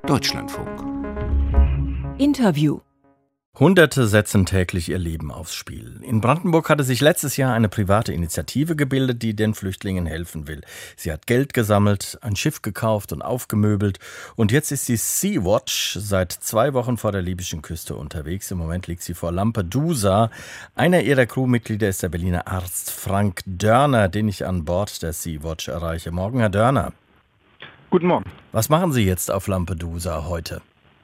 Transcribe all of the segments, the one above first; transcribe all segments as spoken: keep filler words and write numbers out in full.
Deutschlandfunk. Interview. Hunderte setzen täglich ihr Leben aufs Spiel. In Brandenburg hatte sich letztes Jahr eine private Initiative gebildet, die den Flüchtlingen helfen will. Sie hat Geld gesammelt, ein Schiff gekauft und aufgemöbelt. Und jetzt ist die Sea-Watch seit zwei Wochen vor der libyschen Küste unterwegs. Im Moment liegt sie vor Lampedusa. Einer ihrer Crewmitglieder ist der Berliner Arzt Frank Dörner, den ich an Bord der Sea-Watch erreiche. Morgen, Herr Dörner. Guten Morgen. Was machen Sie jetzt auf Lampedusa heute?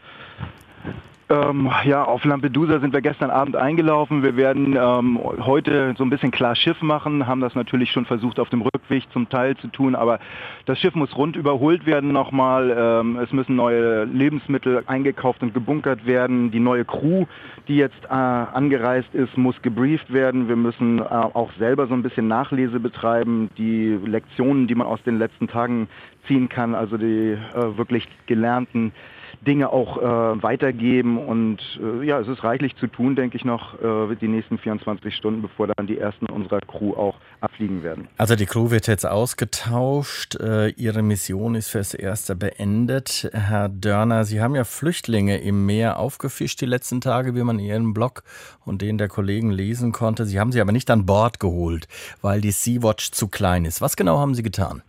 Ähm, ja, auf Lampedusa sind wir gestern Abend eingelaufen. Wir werden ähm, heute so ein bisschen klar Schiff machen, haben das natürlich schon versucht auf dem Rückweg zum Teil zu tun, aber das Schiff muss rund überholt werden nochmal. Ähm, es müssen neue Lebensmittel eingekauft und gebunkert werden. Die neue Crew, die jetzt äh, angereist ist, muss gebrieft werden. Wir müssen äh, auch selber so ein bisschen Nachlese betreiben, die Lektionen, die man aus den letzten Tagen ziehen kann, also die äh, wirklich gelernten Dinge auch äh, weitergeben und äh, ja, es ist reichlich zu tun, denke ich noch, äh, die nächsten vierundzwanzig Stunden, bevor dann die ersten unserer Crew auch abfliegen werden. Also die Crew wird jetzt ausgetauscht, äh, Ihre Mission ist fürs Erste beendet. Herr Dörner, Sie haben ja Flüchtlinge im Meer aufgefischt die letzten Tage, wie man in Ihrem Blog und den der Kollegen lesen konnte. Sie haben sie aber nicht an Bord geholt, weil die Sea-Watch zu klein ist. Was genau haben Sie getan?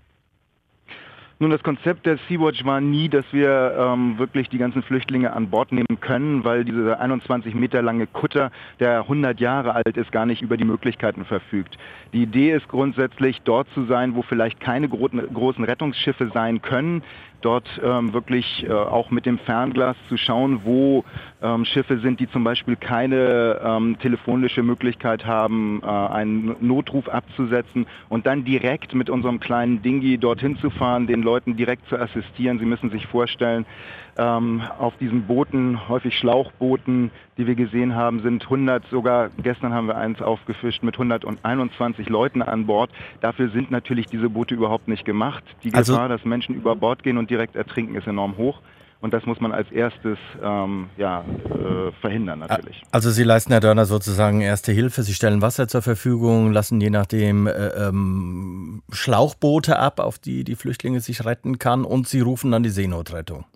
Nun, das Konzept der Sea-Watch war nie, dass wir ähm, wirklich die ganzen Flüchtlinge an Bord nehmen können, weil dieser einundzwanzig Meter lange Kutter, der hundert Jahre alt ist, gar nicht über die Möglichkeiten verfügt. Die Idee ist grundsätzlich, dort zu sein, wo vielleicht keine gro- großen Rettungsschiffe sein können, dort ähm, wirklich äh, auch mit dem Fernglas zu schauen, wo ähm, Schiffe sind, die zum Beispiel keine ähm, telefonische Möglichkeit haben, äh, einen Notruf abzusetzen und dann direkt mit unserem kleinen Dingi dorthin zu fahren, den Leuten direkt zu assistieren. Sie müssen sich vorstellen, ähm, auf diesen Booten, häufig Schlauchbooten, die wir gesehen haben, sind hundert, sogar gestern haben wir eins aufgefischt mit hunderteinundzwanzig Leuten an Bord. Dafür sind natürlich diese Boote überhaupt nicht gemacht. Die Gefahr, also, dass Menschen über Bord gehen und direkt ertrinken, ist enorm hoch. Und das muss man als erstes ähm, ja, äh, verhindern natürlich. Also Sie leisten, Herr Dörner, sozusagen Erste Hilfe. Sie stellen Wasser zur Verfügung, lassen je nachdem äh, ähm, Schlauchboote ab, auf die die Flüchtlinge sich retten kann, und Sie rufen dann die Seenotrettung.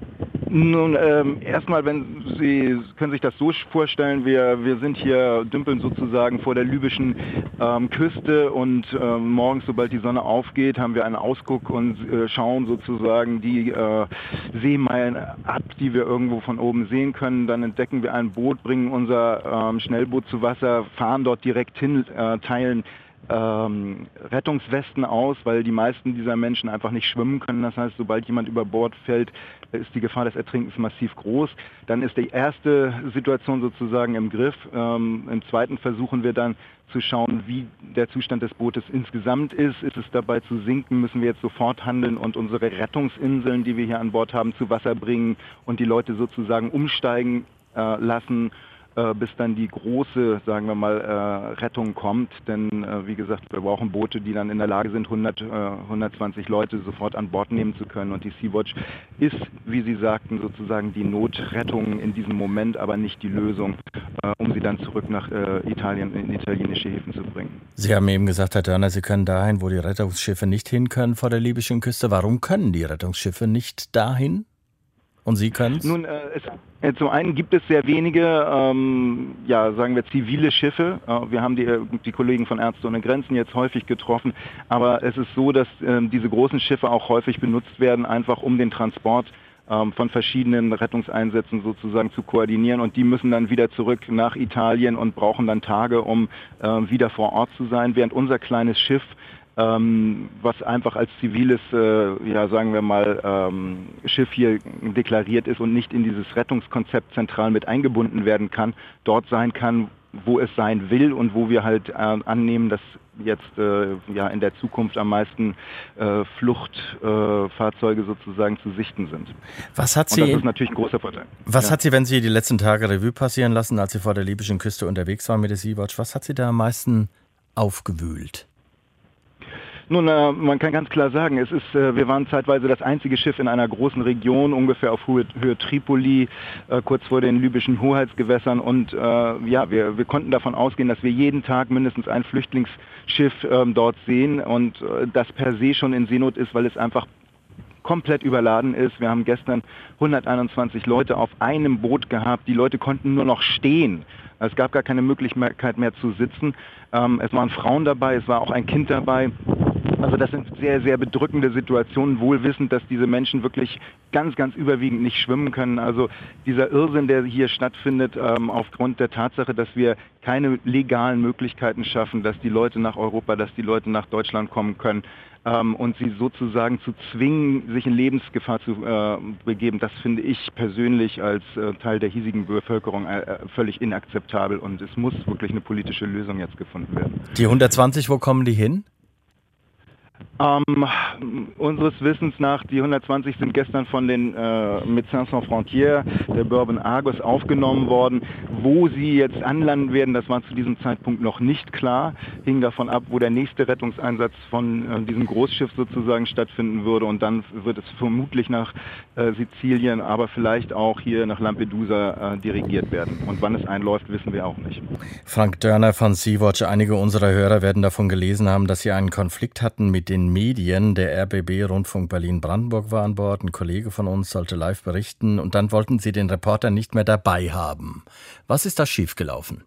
Nun, ähm, erstmal, wenn Sie können sich das so vorstellen, wir, wir sind hier, dümpeln sozusagen vor der libyschen ähm, Küste und ähm, morgens, sobald die Sonne aufgeht, haben wir einen Ausguck und äh, schauen sozusagen die äh, Seemeilen ab, die wir irgendwo von oben sehen können. Dann entdecken wir ein Boot, bringen unser ähm, Schnellboot zu Wasser, fahren dort direkt hin, äh, teilen Ähm, Rettungswesten aus, weil die meisten dieser Menschen einfach nicht schwimmen können. Das heißt, sobald jemand über Bord fällt, ist die Gefahr des Ertrinkens massiv groß. Dann ist die erste Situation sozusagen im Griff. Ähm, im zweiten versuchen wir dann zu schauen, wie der Zustand des Bootes insgesamt ist. Ist es dabei zu sinken, müssen wir jetzt sofort handeln und unsere Rettungsinseln, die wir hier an Bord haben, zu Wasser bringen und die Leute sozusagen umsteigen äh, lassen, bis dann die große, sagen wir mal, äh, Rettung kommt. Denn, äh, wie gesagt, wir brauchen Boote, die dann in der Lage sind, hundert, äh, hundertzwanzig Leute sofort an Bord nehmen zu können. Und die Sea-Watch ist, wie Sie sagten, sozusagen die Notrettung in diesem Moment, aber nicht die Lösung, äh, um sie dann zurück nach äh, Italien, in italienische Häfen zu bringen. Sie haben eben gesagt, Herr Dörner, Sie können dahin, wo die Rettungsschiffe nicht hin können vor der libyschen Küste. Warum können die Rettungsschiffe nicht dahin? Und Sie können es? Nun, äh, es, äh, zum einen gibt es sehr wenige, ähm, ja, sagen wir, zivile Schiffe. Äh, wir haben die, die Kollegen von Ärzte ohne Grenzen jetzt häufig getroffen. Aber es ist so, dass äh, diese großen Schiffe auch häufig benutzt werden, einfach um den Transport ähm, von verschiedenen Rettungseinsätzen sozusagen zu koordinieren. Und die müssen dann wieder zurück nach Italien und brauchen dann Tage, um äh, wieder vor Ort zu sein. Während unser kleines Schiff, Ähm, was einfach als ziviles, äh, ja sagen wir mal, ähm, Schiff hier deklariert ist und nicht in dieses Rettungskonzept zentral mit eingebunden werden kann, dort sein kann, wo es sein will und wo wir halt äh, annehmen, dass jetzt äh, ja in der Zukunft am meisten äh, Fluchtfahrzeuge äh, sozusagen zu sichten sind. Was hat Sie? Und das ist natürlich ein großer Vorteil. Was ja. hat Sie, wenn Sie die letzten Tage Revue passieren lassen, als Sie vor der libyschen Küste unterwegs waren mit der Sea-Watch, was hat Sie da am meisten aufgewühlt? Nun, äh, man kann ganz klar sagen, es ist, äh, wir waren zeitweise das einzige Schiff in einer großen Region, ungefähr auf Höhe, Höhe Tripoli, äh, kurz vor den libyschen Hoheitsgewässern. Und äh, ja, wir, wir konnten davon ausgehen, dass wir jeden Tag mindestens ein Flüchtlingsschiff äh, dort sehen und äh, das per se schon in Seenot ist, weil es einfach komplett überladen ist. Wir haben gestern hunderteinundzwanzig Leute auf einem Boot gehabt. Die Leute konnten nur noch stehen. Es gab gar keine Möglichkeit mehr zu sitzen. Ähm, es waren Frauen dabei, es war auch ein Kind dabei. Also das sind sehr, sehr bedrückende Situationen, wohl wissend, dass diese Menschen wirklich ganz, ganz überwiegend nicht schwimmen können. Also dieser Irrsinn, der hier stattfindet, ähm, aufgrund der Tatsache, dass wir keine legalen Möglichkeiten schaffen, dass die Leute nach Europa, dass die Leute nach Deutschland kommen können, ähm, und sie sozusagen zu zwingen, sich in Lebensgefahr zu äh, begeben, das finde ich persönlich als äh, Teil der hiesigen Bevölkerung äh, völlig inakzeptabel, und es muss wirklich eine politische Lösung jetzt gefunden werden. Die hundertzwanzig, wo kommen die hin? Ähm, unseres Wissens nach, die hundertzwanzig sind gestern von den äh, Médecins Sans Frontières, der Bourbon Argos, aufgenommen worden. Wo sie jetzt anlanden werden, das war zu diesem Zeitpunkt noch nicht klar. Hing davon ab, wo der nächste Rettungseinsatz von äh, diesem Großschiff sozusagen stattfinden würde. Und dann wird es vermutlich nach äh, Sizilien, aber vielleicht auch hier nach Lampedusa äh, dirigiert werden. Und wann es einläuft, wissen wir auch nicht. Frank Dörner von Sea-Watch. Einige unserer Hörer werden davon gelesen haben, dass Sie einen Konflikt hatten mit den Medien. Der R B B Rundfunk Berlin-Brandenburg war an Bord. Ein Kollege von uns sollte live berichten. Und dann wollten Sie den Reporter nicht mehr dabei haben. Was ist da schiefgelaufen?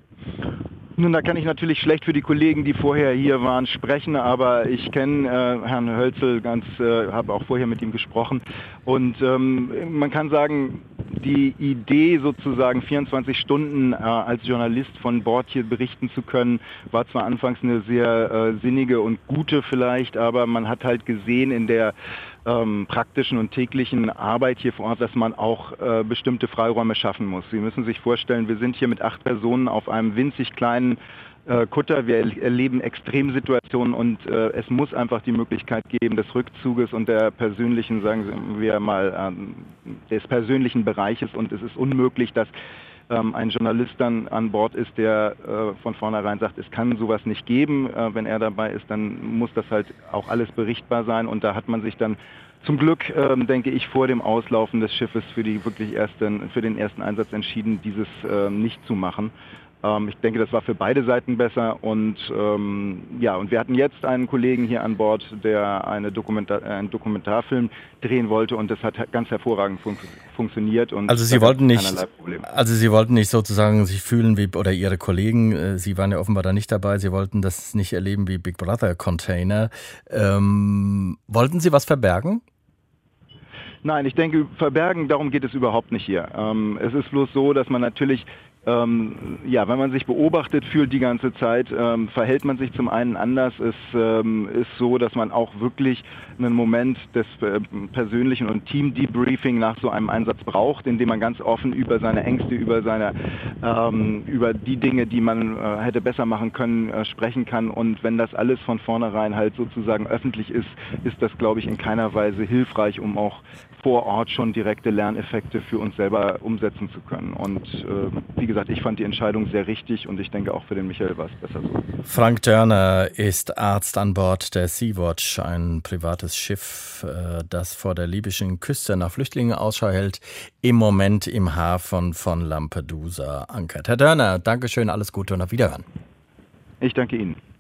Nun, da kann ich natürlich schlecht für die Kollegen, die vorher hier waren, sprechen, aber ich kenne äh, Herrn Hölzel ganz, äh, habe auch vorher mit ihm gesprochen, und ähm, man kann sagen, die Idee sozusagen vierundzwanzig Stunden äh, als Journalist von Bord hier berichten zu können, war zwar anfangs eine sehr äh, sinnige und gute vielleicht, aber man hat halt gesehen in der ähm, praktischen und täglichen Arbeit hier vor Ort, dass man auch äh, bestimmte Freiräume schaffen muss. Sie müssen sich vorstellen, wir sind hier mit acht Personen auf einem winzig kleinen äh, Kutter. Wir erleben Extremsituationen, und äh, es muss einfach die Möglichkeit geben des Rückzuges und der persönlichen, sagen wir mal, äh, des persönlichen Bereiches, und es ist unmöglich, dass ähm, ein Journalist dann an Bord ist, der äh, von vornherein sagt, es kann sowas nicht geben. Äh, wenn er dabei ist, dann muss das halt auch alles berichtbar sein, und da hat man sich dann zum Glück, ähm, denke ich, vor dem Auslaufen des Schiffes für die wirklich ersten, für den ersten Einsatz entschieden, dieses äh, nicht zu machen. Ähm, ich denke, das war für beide Seiten besser, und ähm, ja, und wir hatten jetzt einen Kollegen hier an Bord, der eine Dokumentar, äh, einen Dokumentarfilm drehen wollte, und das hat ganz hervorragend fun- funktioniert. Und also Sie wollten nicht, also Sie wollten nicht sozusagen sich fühlen wie, oder Ihre Kollegen, äh, Sie waren ja offenbar da nicht dabei, Sie wollten das nicht erleben wie Big Brother Container. Ähm, wollten Sie was verbergen? Nein, ich denke, verbergen, darum geht es überhaupt nicht hier. Ähm, es ist bloß so, dass man natürlich, ähm, ja, wenn man sich beobachtet fühlt die ganze Zeit, ähm, verhält man sich zum einen anders. Es ähm, ist so, dass man auch wirklich einen Moment des äh, persönlichen und Team-Debriefing nach so einem Einsatz braucht, in dem man ganz offen über seine Ängste, über seine, ähm, über die Dinge, die man äh, hätte besser machen können, äh, sprechen kann. Und wenn das alles von vornherein halt sozusagen öffentlich ist, ist das, glaube ich, in keiner Weise hilfreich, um auch vor Ort schon direkte Lerneffekte für uns selber umsetzen zu können. Und äh, wie gesagt, ich fand die Entscheidung sehr richtig, und ich denke auch für den Michael war es besser so. Frank Dörner ist Arzt an Bord der Sea-Watch, ein privates Schiff, das vor der libyschen Küste nach Flüchtlingen Ausschau hält, im Moment im Hafen von Lampedusa ankert. Herr Dörner, Dankeschön, alles Gute und auf Wiederhören. Ich danke Ihnen.